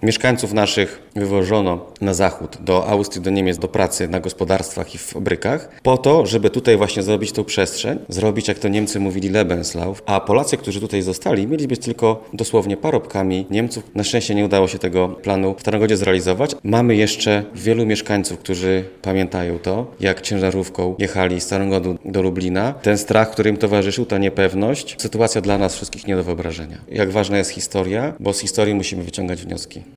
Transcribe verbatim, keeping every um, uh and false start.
Mieszkańców naszych wywożono na zachód, do Austrii, do Niemiec, do pracy na gospodarstwach i w fabrykach, po to, żeby tutaj właśnie zrobić tą przestrzeń, zrobić, jak to Niemcy mówili, Lebenslauf, a Polacy, którzy tutaj zostali, mieli być tylko dosłownie parobkami Niemców. Na szczęście nie udało się tego planu w Starogodzie zrealizować. Mamy jeszcze wielu mieszkańców, którzy pamiętają to, jak ciężarówką jechali z Starogodu do Lublina. Ten strach, który im towarzyszył, ta niepewność, sytuacja dla nas wszystkich nie do wyobrażenia. Jak ważna jest historia, bo z historii musimy wyciągać wnioski.